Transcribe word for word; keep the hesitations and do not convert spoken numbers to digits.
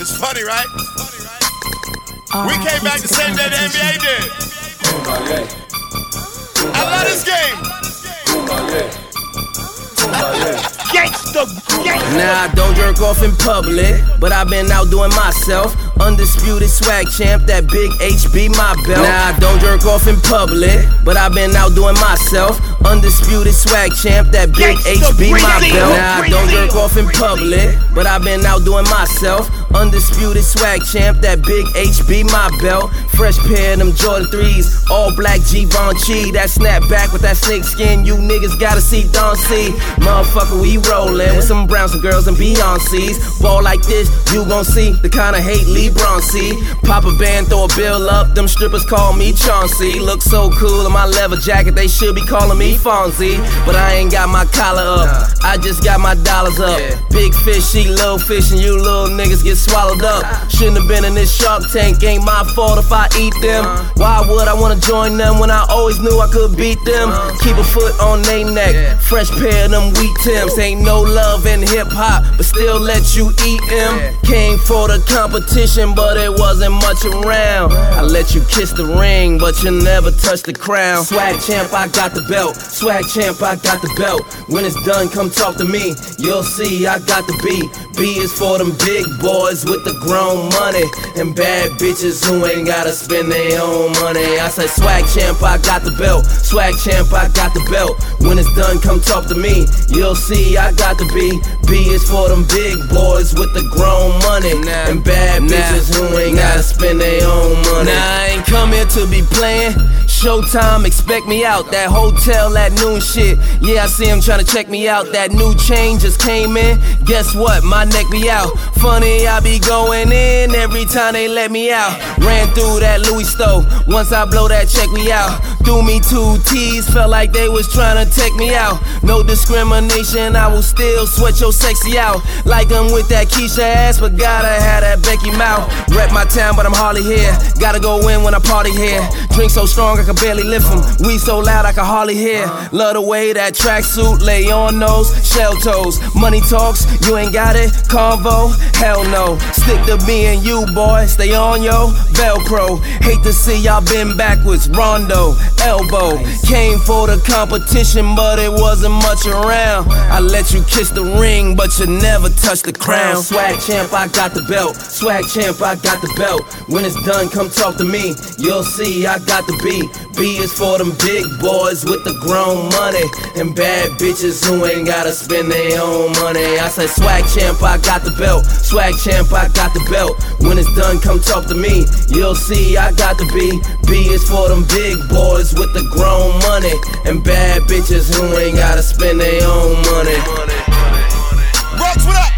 It's funny, right? We came back the same day the N B A did. I love this game. Nah, I don't jerk off in public, but I've been out doing myself. Undisputed swag champ, that big H B my belt. Nah, I don't jerk off in public, but I've been out doing myself. Undisputed swag champ, that big H B my belt. Nah, I don't jerk off in public, but I've been out doing myself. Undisputed swag champ, that big H B my belt. Fresh pair of them Jordan threes, all black Givenchy. That snapback with that snake skin, you niggas gotta see Don C. Motherfucker, we rollin' with some Browns and girls and Beyoncé's. Ball like this, you gon' see the kind of hate LeBron see. Pop a band, throw a bill up, them strippers call me Chauncey. Look so cool in my leather jacket, they should be calling me Fonzie. But I ain't got my collar up, I just got my dollars up. Big fish eat little fish and you little niggas get swallowed up. Shouldn't have been in this Shark Tank, ain't my fault if I eat them. Why would I wanna join them when I always knew I could beat them? Keep a foot on they neck, fresh pair of them wheat Timbs. Ain't no love in hip hop, but still let you eat them. Came for the competition, but it wasn't much around. I let you kiss the ring, but you never touch the crown. Swag champ, I got the belt. Swag champ, I got the belt. When it's done, come talk to me. You'll see I got the B. B is for them big boys with the grown money and bad bitches who ain't gotta spend their own money. I say swag champ, I got the belt. Swag champ, I got the belt. When it's done, come talk to me. You'll see I got the B. B is for them big boys with the grown money nah, and bad nah, bitches who ain't nah. gotta spend their own money. Nah, I ain't come here to be playing. Showtime, expect me out. That hotel at noon shit. Yeah, I see him trying to check me out. That new chain just came in. Guess what? My neck be out. Funny, I be going in every time they let me out. Ran through that Louis store. Once I blow that check, we out. Threw me two T's, felt like they was trying to take me out. No discrimination, I will still sweat your sexy out. Like I'm with that Keisha ass, but gotta have that Becky mouth. Rep my town, but I'm hardly here. Gotta go in when I party here. Drink so strong I can barely lift them. Weed so loud I can hardly hear. Love the way that tracksuit lay on those shell toes. Money talks, you ain't got it. Convo, hell no. Stick to me and you, boy. Stay on yo Velcro. Hate to see y'all been backwards. Rondo, elbow. Came for the competition, but it wasn't much around. I let you kiss the ring, but you never touch the crown. Swag champ, I got the belt. Swag champ, I got the belt. When it's done, come talk to me. You'll see I got the B. B is for them big boys with the grown money and bad bitches who ain't gotta spend their own money. I say swag champ, I got the belt. Swag champ, I got the belt. When it's done, come talk to me. You'll see I got the B. B is for them big boys with the grown money and bad bitches who ain't gotta spend their own money. Rocks, what up?